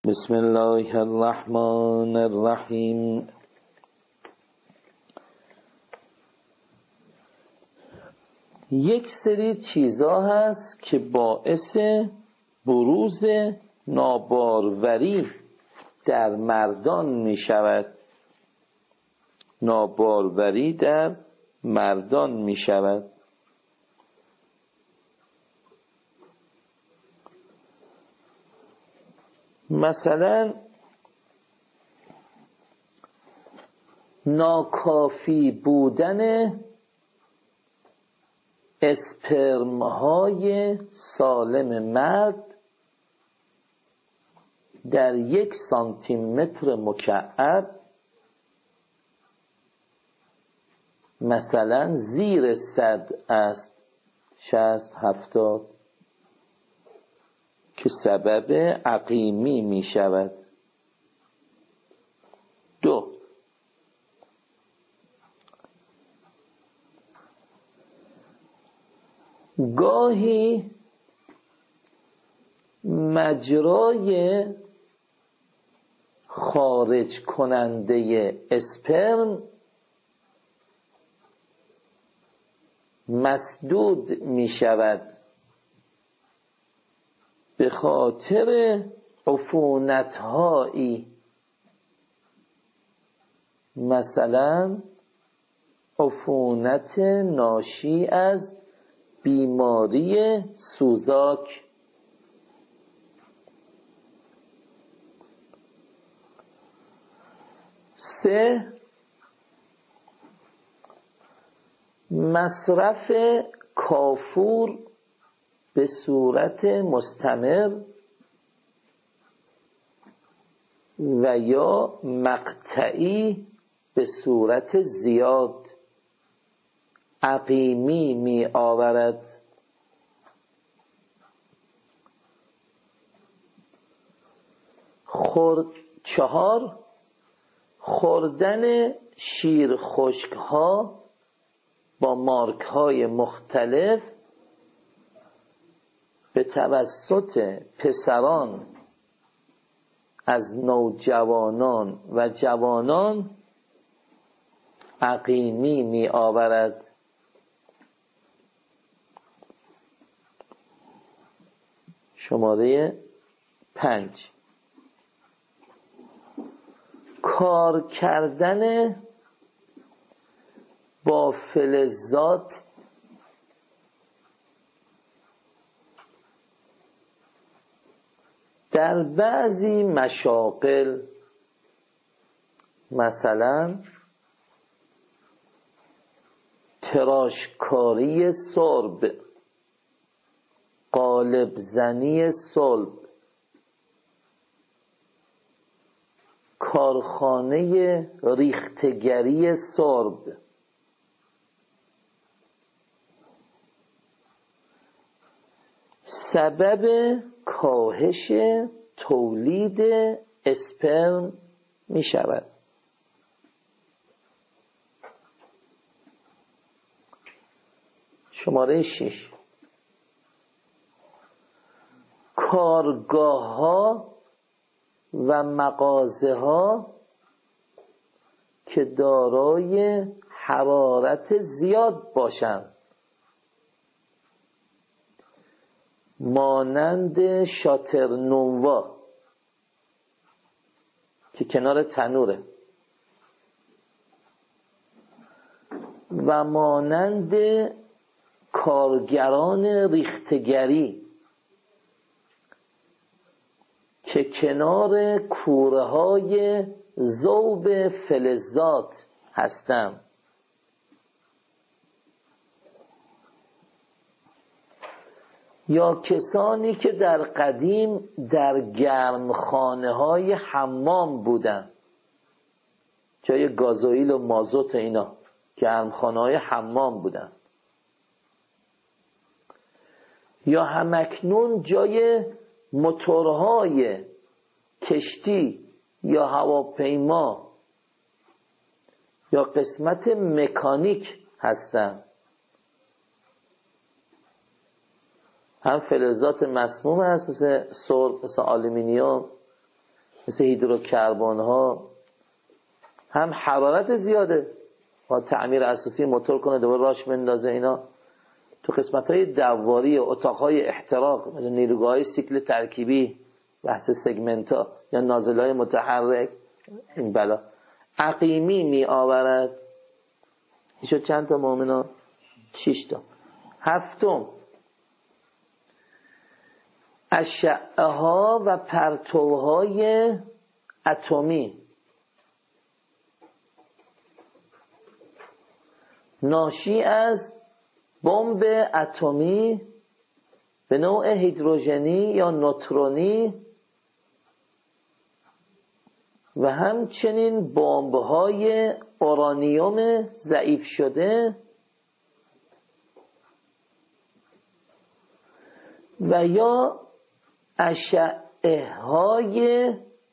بسم الله الرحمن الرحیم. یک سری چیزا هست که باعث بروز ناباروری در مردان می شود. ناباروری در مردان می شود. مثلا ناکافی بودن اسپرم های سالم مرد در 1 سانتیمتر مکعب، مثلا زیر 100 است، 60-70، که سبب عقیمی می شود. 2. گاهی مجرای خارج کننده اسپرم مسدود می شود به خاطر عفونت‌هایی، مثلا عفونت ناشی از بیماری سوزاک. 3. مصرف کافور به صورت مستمر و یا مقطعی به صورت زیاد عقیمی می آورد. 4. خوردن شیر خشک ها با مارک های مختلف به توسط پسران از نوجوانان و جوانان عقیمی می آورد. شماره 5. کار کردن با فلزات در بعضی مشاغل، مثلا تراشکاری صلب، قالب زنی صلب، کارخانه ریختگری صلب، سبب کاهش تولید اسپرم می شود. شماره 6. کارگاه ها و مغازه ها که دارای حرارت زیاد باشند، مانند شاترنووا که کنار تنوره و مانند کارگران ریختگری که کنار کوره های ذوب فلزات هستند، یا کسانی که در قدیم در گرمخانه های حمام بودند، جای گازوئیل و مازوت، اینا گرمخانه های حمام بودند، یا همکنون جای موتورهای کشتی یا هواپیما یا قسمت مکانیک هستند. هم فلزات مسموم هست، مثل سرب، مثل آلومینیوم، مثل هیدروکربن ها هم حرارت زیاده، با تعمیر اساسی موتور کنه دوباره راش بندازه. اینا تو قسمت های دواری اتاق های احتراق مثل نیروگاه های سیکل ترکیبی، بحث سگمنت ها یا نازل های متحرک، این بلا عقیمی می آورد. این شد چند تا مؤمنا؟ 6 تا. 7 اشعه ها و پرتوهای اتمی ناشی از بمب اتمی به نوع هیدروژنی یا نوترونی و همچنین بمب‌های اورانیوم ضعیف شده و یا اشعه‌های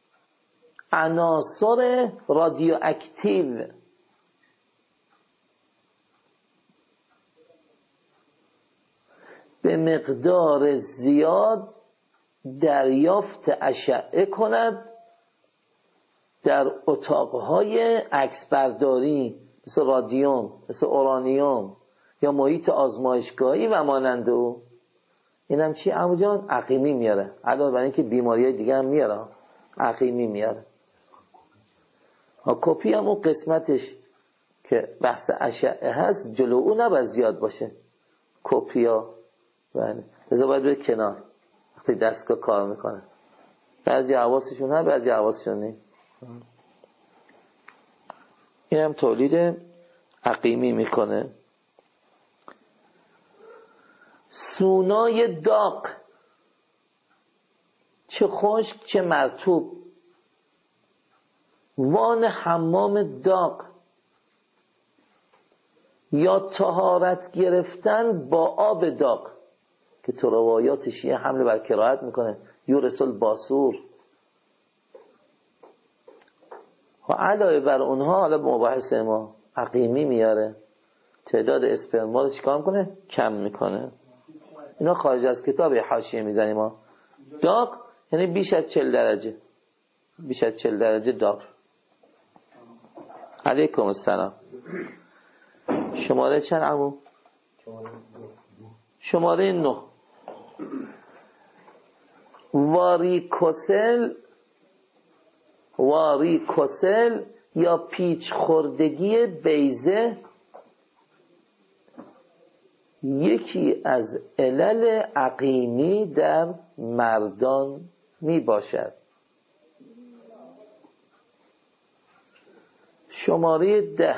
عناصر رادیواکتیو به مقدار زیاد دریافت اشعه کند در اتاقهای عکسبرداری مثل رادیوم، مثل اورانیوم یا محیط آزمایشگاهی و مانند او. اینم چی عمو جان؟ عقیمی میاره. علاوه بر اینکه بیماری‌های دیگه هم میاره، عقیمی میاره. کپی هم اون قسمتش که بحث اشعه هست جلو اون نباید زیاد باشه. کپیا بله لذا باید بره کنار وقتی دستگاه کار میکنه. بعضی حواسشون هست، بعضی حواسشون نیست. این هم تولید عقیمی میکنه. سونای داغ، چه خشک چه مرطوب، وان حمام داغ یا طهارت گرفتن با آب داغ که تو روایات شیعه حمله بر کراهت میکنه، یورسل باسور. و علاوه بر اونها حالا به مباحث ما عقیمی میاره، تعداد اسپرما رو چیکار میکنه؟ کم میکنه. اینا خارج از کتاب حاشیه میزنیم ما. داغ یعنی بیش از 40 درجه، بیش از 40 درجه داغ. علیکم السلام. شماره چند عمو؟ شماره 9. واریکوسل یا پیچ خوردگی بیضه یکی از علل عقیمی در مردان می باشد. شماره 10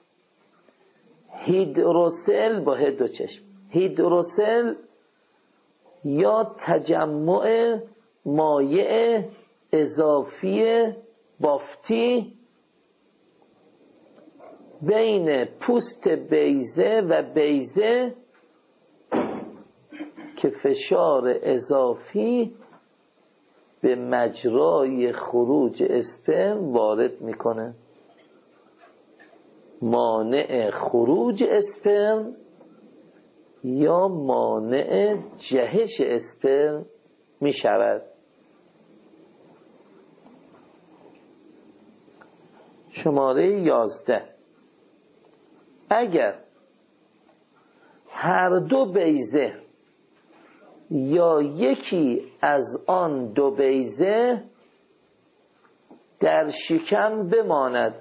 هیدروسل با هد و چشم. هیدروسل یا تجمع مایع اضافی بافتی بین پوست بیضه و بیضه که فشار اضافی به مجرای خروج اسپرم وارد میکنه، مانع خروج اسپرم یا مانع جهش اسپرم می شود. شماره 11 اگر هر دو بیضه یا یکی از آن دو بیضه در شکم بماند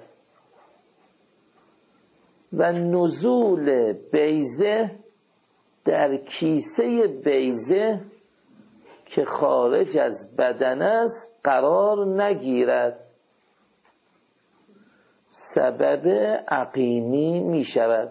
و نزول بیضه در کیسه بیضه که خارج از بدن است قرار نگیرد، سبب عقیمی می شود.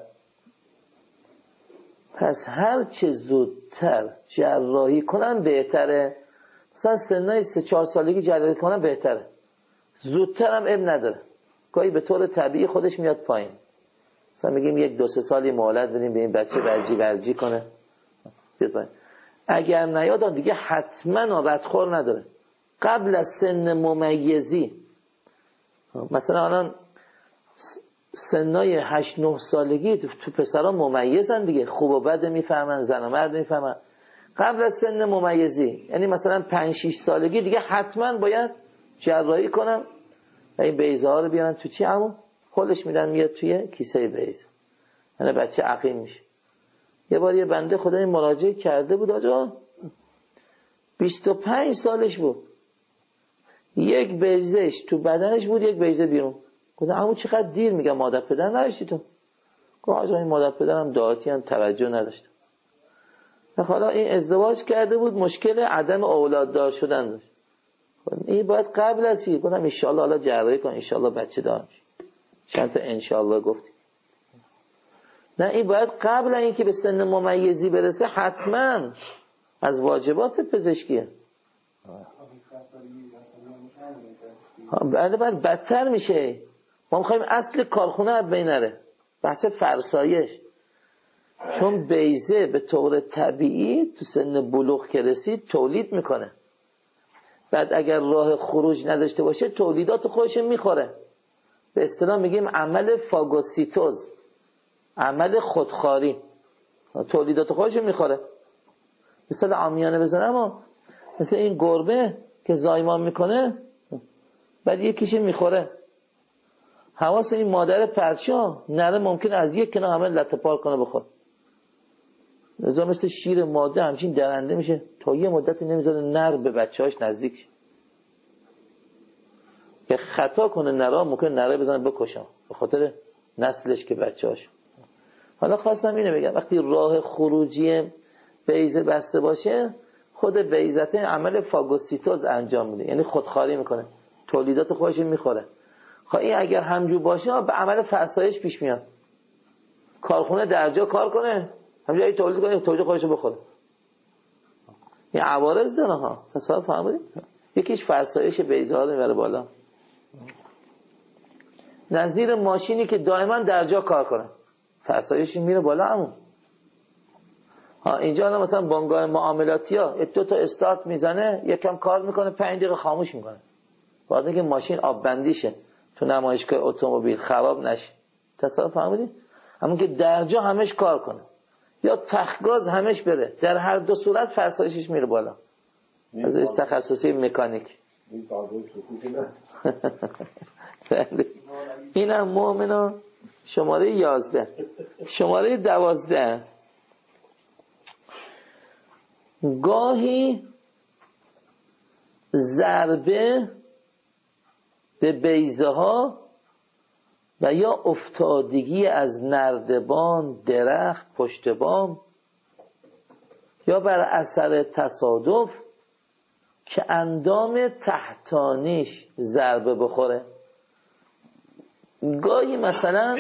پس هر چه زودتر جراحی کنن بهتره. مثلا سنای 3-4 سالگی جراحی کنن بهتره، زودتر هم اب نداره، گاهی به طور طبیعی خودش میاد پایین. مثلا میگیم 1-2-3 سالی مهلت بدیم به این بچه ورجی کنه بیاد پایین. اگر نیاد دیگه حتما ردخور نداره قبل از سن ممیزی. مثلا الان سنای 8-9 سالگی تو پسرها ممیزن دیگه، خوب و بد میفهمن، زن و مرد میفهمن. قبل از سن ممیزی یعنی مثلا 5-6 سالگی دیگه حتما باید جراحی کنم و این بیضه ها رو بیارن تو چی عمو؟ خودش میدن میاد توی کیسه بیضه، یعنی بچه عقیم میشه. یه بار یه بنده خدای مراجعه کرده بود آجا، 25 سالش بود، یک بیضهش تو بدنش بود، یک بیضه بیرون. گفتم عمو چقدر دیر، میگم مادر پدر نداشتی تو؟ گفت آجا این مادر پدرم دعاتی هم توجه نداشت. حالا این ازدواج کرده بود، مشکل عدم اولاددار شدن داشت. این باید قبل از چی؟ گفتم ان شاءالله حالا جراحی کن، ان شاءالله بچه دار میشه. چند تا ان شاءالله گفتی. نه این باید قبل اینکه به سن ممیزی برسه حتما از واجبات پزشکیه. بعد بدتر میشه. ما میخوایم اصل کارخونه از بین نره، بحث فرسایش. چون بیضه به طور طبیعی تو سن بلوغ که رسید تولید میکنه، بعد اگر راه خروج نداشته باشه تولیدات خودش میخوره. به اصطلاح میگیم عمل فاگوسیتوز، عمل خودخواری، تولیدات خودش میخوره. مثال عامیانه بزنم اما مثل این گربه که زایمان میکنه بعد یکیش میخوره. حواس این مادر پرچا نره ممکن از یک کنار همه لطه پار کنه بخور. لذا مثل شیر ماده همچین درنده میشه تا یه مدتی نمیذاره نر به بچه‌هاش نزدیک که خطا کنه. نرا ممکن نره بزنه بکشم به خاطر نسلش که بچه‌هاش. حالا خواستم اینو بگم وقتی راه خروجی بیضه بسته باشه، خود بیضته عمل فاگوسیتوز انجام میده، یعنی خودخواری میکنه، تولیدات خودش میخوره. خب این اگر همجور باشه به عمل فرسایش پیش میاد. کارخونه درجا کار کنه، همجوری تولید کنه، تولید خودش بخوره. این عوارض داره ها، حساب فهمیدید؟ یکیش فرسایش بیضه ها رو میبره بالا. نظیر ماشینی که دائما درجا کار کنه، فرسایشی میره بالا. همون اینجا مثلا بانگاه معاملاتی ها 2 تا استارت میزنه، یکم کار میکنه، 5 دقیقه خاموش میکنه. بعد اینکه ماشین آب بندیشه تو نمایشگاه اتومبیل خراب نشه. تصور فهمیدید؟ همون که درجا همش کار کنه یا تخگاز همش بره، در هر دو صورت فرسایشش میره بالا. از این تخصصی مکانیک. اینم مؤمنان شماره 11. شماره 12 گاهی ضربه به بیضه ها و یا افتادگی از نردبان، درخت، پشت بام یا بر اثر تصادف که اندام تحتانیش ضربه بخوره. گاهی مثلا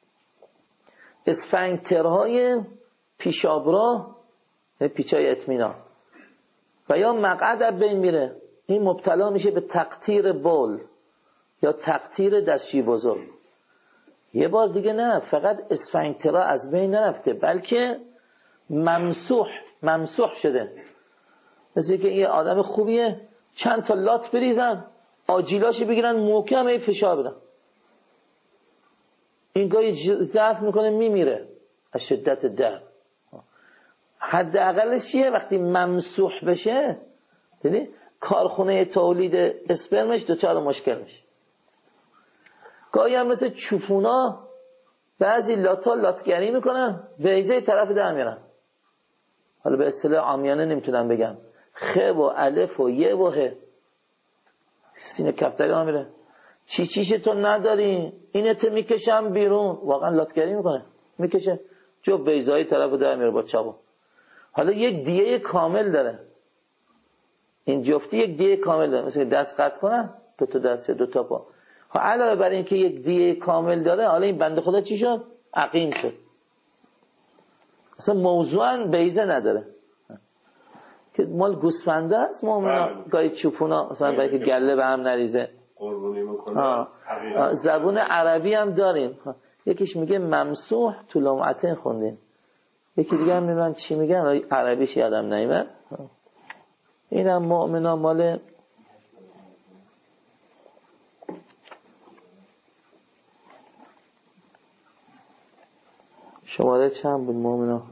اسفنکترهای پیشابراه، پیچای اطمینان و یا مقعد از بین میره، این مبتلا میشه به تقطیر بول یا تقطیر دستشویی بزرگ. یه بار دیگه نه فقط اسفنکترها از بین نرفته بلکه ممسوح شده. مثل که یه آدم خوبیه چند تا لات بریزن، آجیلاشو بگیرن محکم ای فشار بدن، این گاهی ضعف میکنه میمیره از شدت درد. حداقلش چیه؟ وقتی ممسوح بشه دیدی کارخونه تولید اسپرمش دچار مشکل میشه. گاهی هم مثل چوپونا بعضی لاتا لاتگری میکنن بیضه طرف در میرن. حالا به اصطلاح عامیانه نمیتونم بگم، خ و الف و ی و ه، سینه کفتری ها میره چیش تو نداری اینت میکشم بیرون، واقعا لاتگری میکنه، میکشه جو بیضه طرف در میره با چاقو. حالا یک دیه کامل داره، این جفتی یک دیه کامل داره، مثل دست قطع کنن 2 تا دست 2 تا پا. علاوه بر این که یک دیه کامل داره، حالا این بنده خدا چی شد؟ عقیم شد. اصلا موضوعاً بیضه نداره که مال گوسفنده است. مومنا گاهی چوپونا مثلا برای که گله به هم نریزه قربونی میکنه. زبون عربی هم داریم، یکیش میگه ممسوح تو لمعتین خوندیم، یکی دیگه هم نمیدونم چی میگن عربیش یادم نمیاد. اینم مؤمنا مال شماره چند بود مؤمنا؟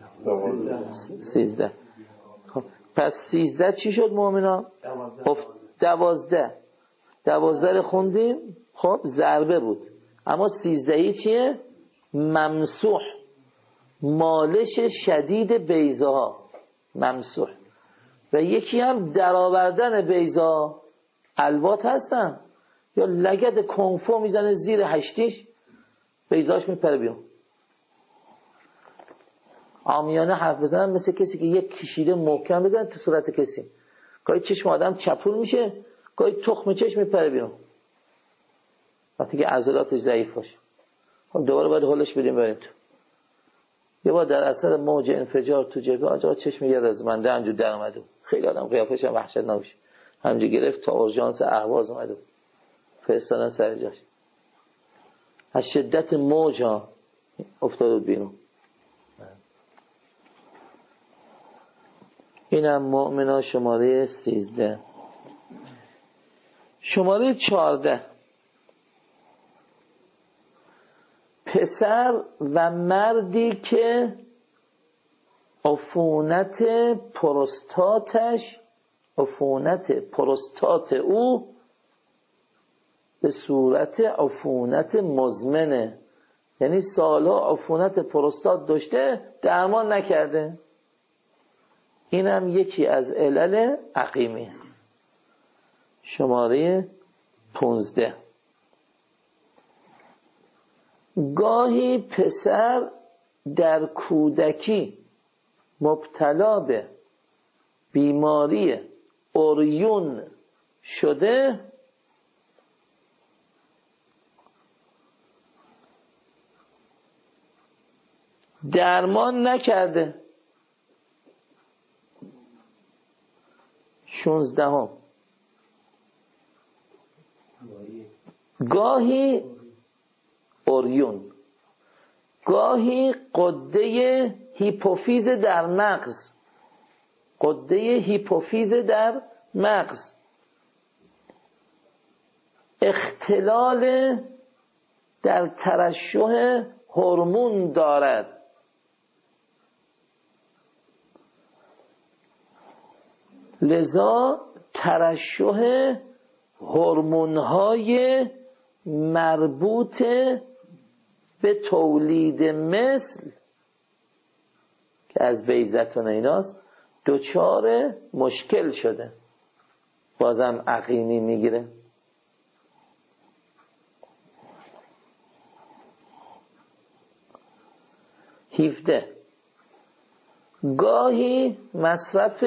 13. خب پس 13 چی شد مؤمنا؟ 12. 12 خوندیم. خب ضربه بود. اما 13 چیه؟ ممسوح، مالش شدید بیضاها، ممسوح. و یکی هم درآوردن بیضا، الوات هستن یا لگد کنفو میزنه زیر هشتیش، بیضاش میپره بیرون. عامیانه حرف بزنن مثل کسی که یک کشیده محکم بزنه تو صورت کسی، گاهی چشم آدم چپون میشه، گاهی تخم چشم میپره بیرون وقتی که عضلاتش ضعیف باشه. خب دوباره باید حلش بدیم بریم تو. یه بار در اثر موج انفجار تو جبهه آجا چشم یه رزمنده همجور در اومده، خیلی آدم قیافش هم وحشتناک میشه، همجور گرفت تا اورژانس اهواز اومده، فرستادن سر جاش، از شدت موج ها افتاد بیرون. اینم مؤمنا شماره 13. شماره 14 پسر و مردی که عفونت پروستات او به صورت عفونت مزمنه، یعنی سالها عفونت پروستات داشته درمان نکرده. اینم یکی از علل عقیمی. شماره 15 گاهی پسر در کودکی مبتلا به بیماری اوریون شده، درمان نکرده. 16 گاهی اوریون، گاهی قده هیپوفیز در مغز، قده هیپوفیز در مغز اختلال در ترشح هورمون دارد. لذا ترشح هورمون‌های مربوط به تولید مثل که از بیضتون ایناست دچار مشکل شده، بازم عقیمی میگیره. گاهی مصرف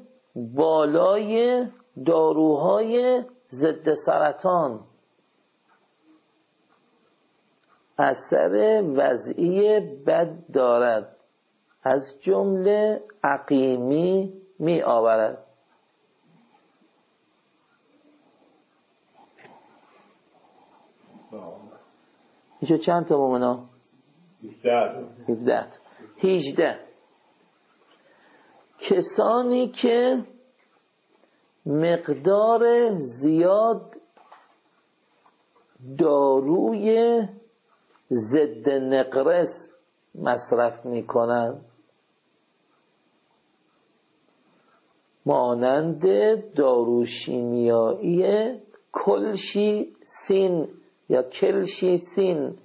بالای داروهای ضد سرطان اثر وضعی بد دارد، از جمله عقیمی می آورد. اینجا چند تا مومنا؟ 17. 18 کسانی که مقدار زیاد داروی ضد نقرس مصرف می کنند، مانند داروشیمیایی کلشیسین یا کلشیسین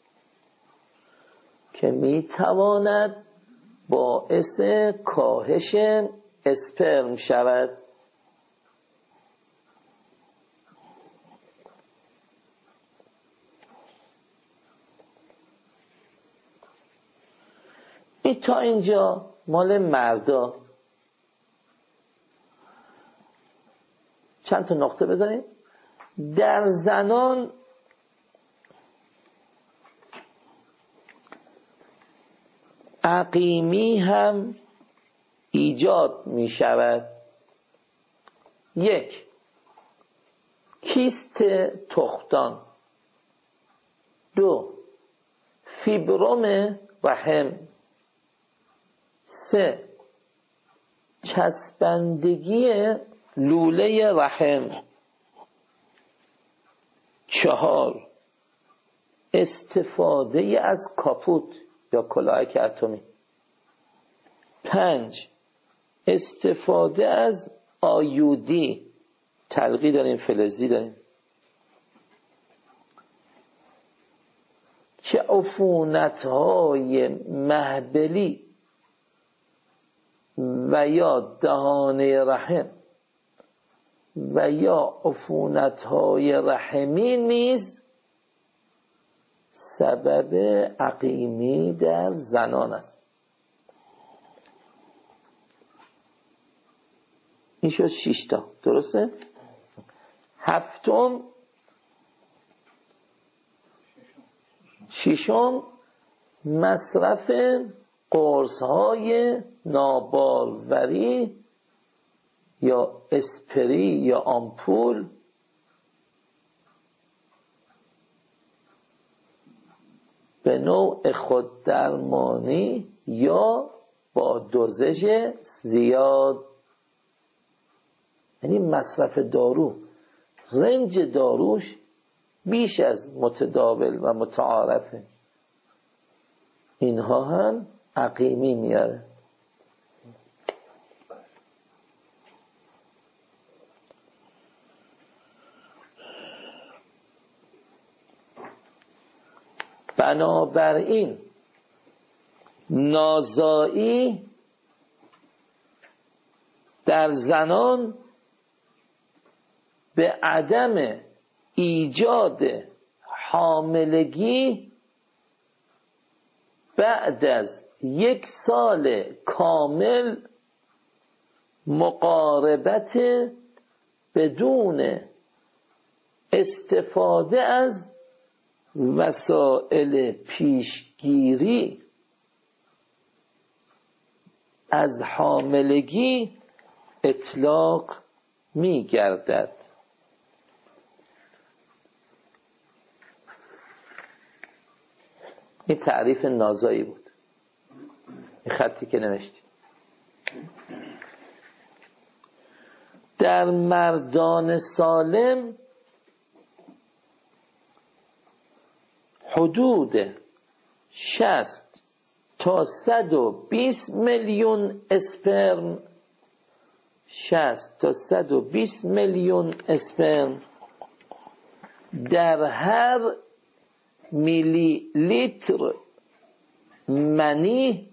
که می تواند باعث کاهش اسپرم شود. تا اینجا مال مردا. چند تا نقطه بزنیم. در زنان عقیمی هم ایجاد می شود. 1. کیست تخمدان. 2. فیبروم رحم. 3. چسبندگی لوله رحم. 4. استفاده از کاپوت یا کلاهک اتمی. 5. استفاده از آیودی، تلقی داریم، فلزی داریم. که عفونت‌های مهبلی و یا دهانه رحم و یا عفونت‌های رحمی نیز سبب عقیمی در زنان است. این شد 6 تا، درسته؟ 7م 6م مصرف قرص‌های ناباروری یا اسپری یا آمپول به نوع خوددرمانی یا با دوزش زیاد. یعنی مصرف دارو، رنج داروش بیش از متداول و متعارفه، اینها هم عقیمی میاره. بنابراین نازایی در زنان به عدم ایجاد حاملگی بعد از 1 سال کامل مقاربت بدون استفاده از وسایل پیشگیری از حاملگی اطلاق می گردد. این تعریف نازایی بود، این خطی که نوشتی. در مردان سالم حدود 60 تا 120 میلیون اسپرم 60 تا 120 میلیون اسپرم در هر میلی لیتر منی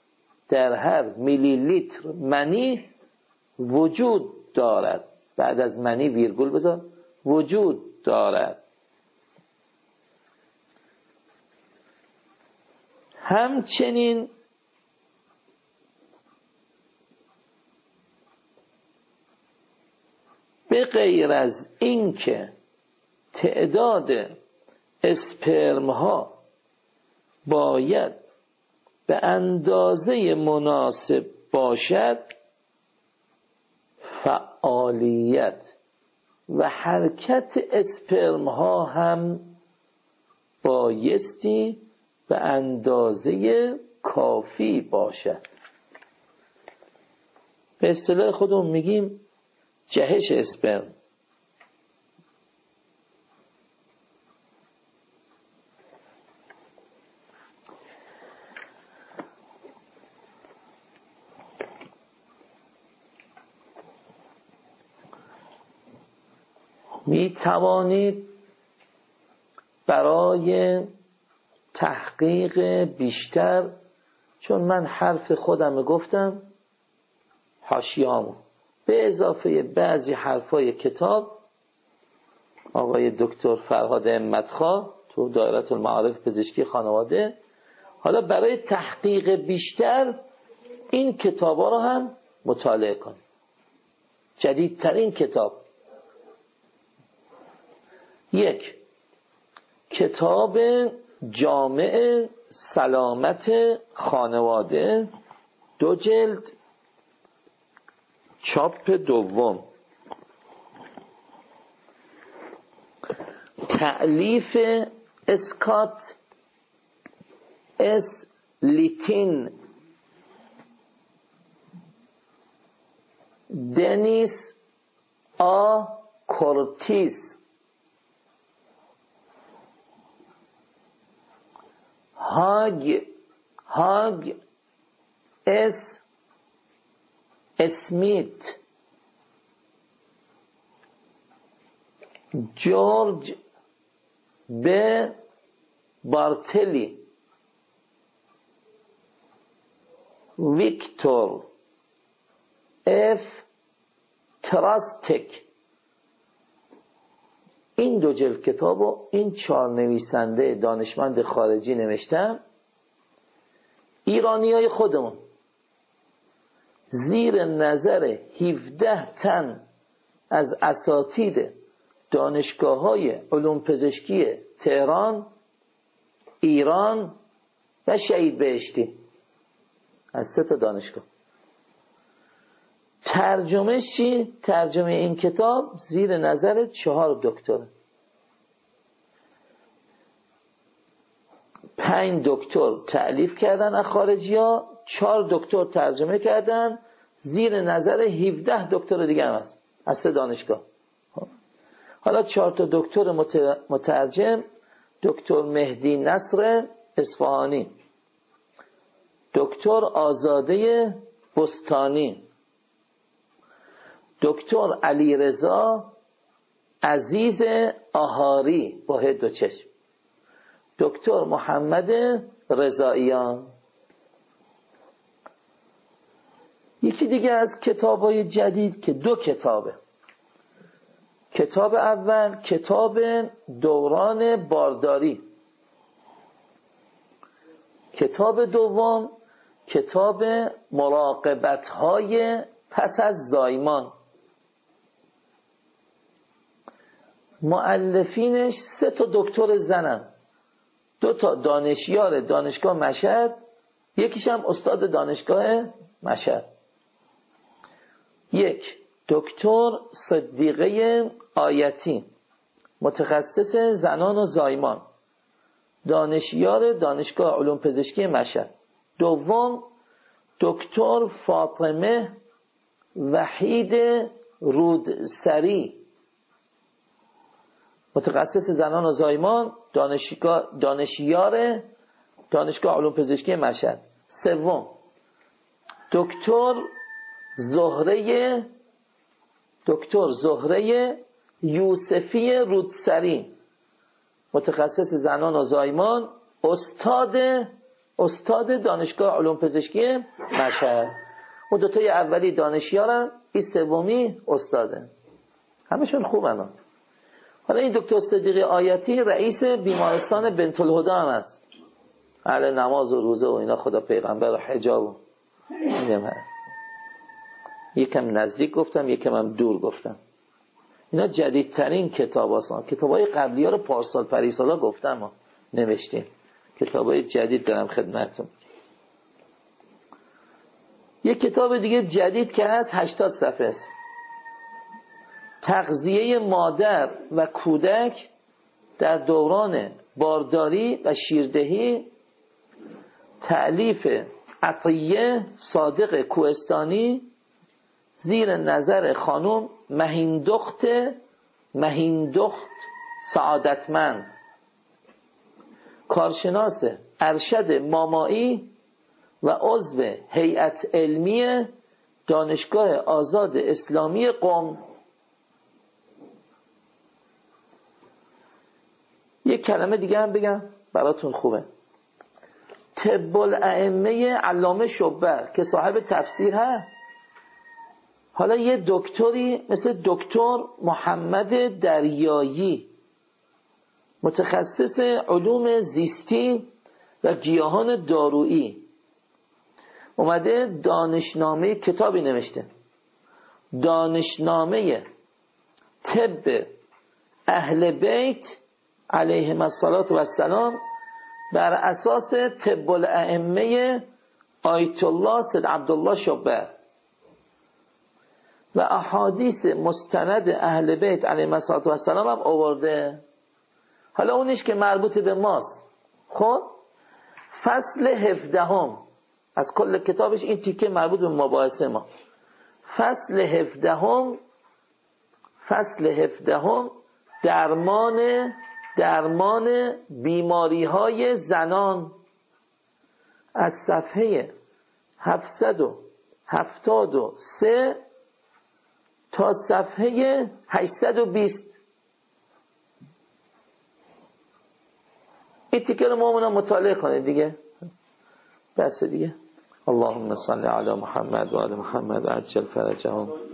وجود دارد. بعد از منی ویرگول بذار، وجود دارد. همچنین به غیر از اینکه تعداد اسپرم ها باید به اندازه مناسب باشد، فعالیت و حرکت اسپرم ها هم بایستی به اندازه کافی باشد. به اصطلاح خودمون میگیم جهش اسپرم. می توانید برای تحقیق بیشتر، چون من حرف خودم گفتم حاشیه‌امو به اضافه بعضی حرفای کتاب آقای دکتر فرهاد همت‌خواه تو دایره المعارف پزشکی خانواده، حالا برای تحقیق بیشتر این کتابا رو هم مطالعه کنید. جدیدترین کتاب: 1. کتاب جامع سلامت خانواده، 2 جلد، چاپ دوم، تألیف اسکات اس لیتین، دنیس آ کورتیس، هاگ اس اسمیت، جورج ب بارتلی، ویکتور اف تراستک. این 2 جلد کتابو این 4 نویسنده دانشمند خارجی نوشتن. ایرانیای خودمون زیر نظر 17 تن از اساتید دانشگاه‌های علوم پزشکی تهران، ایران و شهید بهشتی، از 3 تا دانشگاه. ترجمه چی؟ ترجمه این کتاب زیر نظر 4 دکتر. 5 دکتر تألیف کردن از خارجی ها، 4 دکتر ترجمه کردن، زیر نظر 17 دکتر دیگه هم هست از 3 دانشگاه. حالا 4 تا دکتر مترجم: دکتر مهدی نصر اصفهانی، دکتر آزاده بستانی، دکتر علیرضا عزیز آهاری با 2 چشم، دکتر محمد رضاییان. یکی دیگه از کتاب‌های جدید که 2 کتابه. کتاب اول کتاب دوران بارداری، کتاب دوم کتاب مراقبت‌های پس از زایمان. مؤلفینش 3 تا دکتر زنن، 2 تا دانشیار دانشگاه مشهد، یکیش هم استاد دانشگاه مشهد. 1 دکتر صدیقه آیتی، متخصص زنان و زایمان، دانشیار دانشگاه علوم پزشکی مشهد. 2 دکتر فاطمه وحید رودسری، متخصص زنان و زایمان، دانشیار دانشگاه علوم پزشکی مشهد. 3 دکتر زهره یوسفی رودسری، متخصص زنان و زایمان، استاد دانشگاه علوم پزشکی مشهد. اون 2 تای اولی دانشیارن، این 3 استاده. همشون خوبن. حالا این دکتر صدیقه آیتی رئیس بیمارستان بنت الهدی هم هست، اهل نماز و روزه و اینا، خدا پیغمبر و حجاب و اینم هست. یکم نزدیک گفتم، یکم هم دور گفتم. اینا جدیدترین کتاب هستن. کتابای قبلی ها رو پارسال پریسالا گفتم ما نوشتیم. کتابای جدید دارم خدمتتون. یک کتاب دیگه جدید که هست 80 صفحه است. تغذیه مادر و کودک در دوران بارداری و شیردهی، تألیف عطیه صادق کوهستانی، زیر نظر خانم مهیندخت سعادتمند، کارشناس ارشد مامایی و عضو هیئت علمی دانشگاه آزاد اسلامی قم. یک کلمه دیگه هم بگم براتون خوبه. طب الائمه علامه شبر که صاحب تفسیر هست، حالا یه دکتری مثل دکتر محمد دریایی، متخصص علوم زیستی و گیاهان دارویی، اومده دانشنامه کتابی نوشته، دانشنامه طب اهل بیت علیهم السلام بر اساس طب الائمه آیت الله سید عبدالله شبر و احادیث مستند اهل بیت علیهم السلام هم آورده. حالا اونیش که مربوط به ماست. خب فصل 17 از کل کتابش این تیکه مربوط به مباحث ما. فصل 17 درمان بیماری های زنان، از صفحه 773 تا صفحه 820. این تیکه رو مومنان مطالعه کنید دیگه، بس دیگه. اللهم صل علی محمد و آل محمد عجل فرجهم.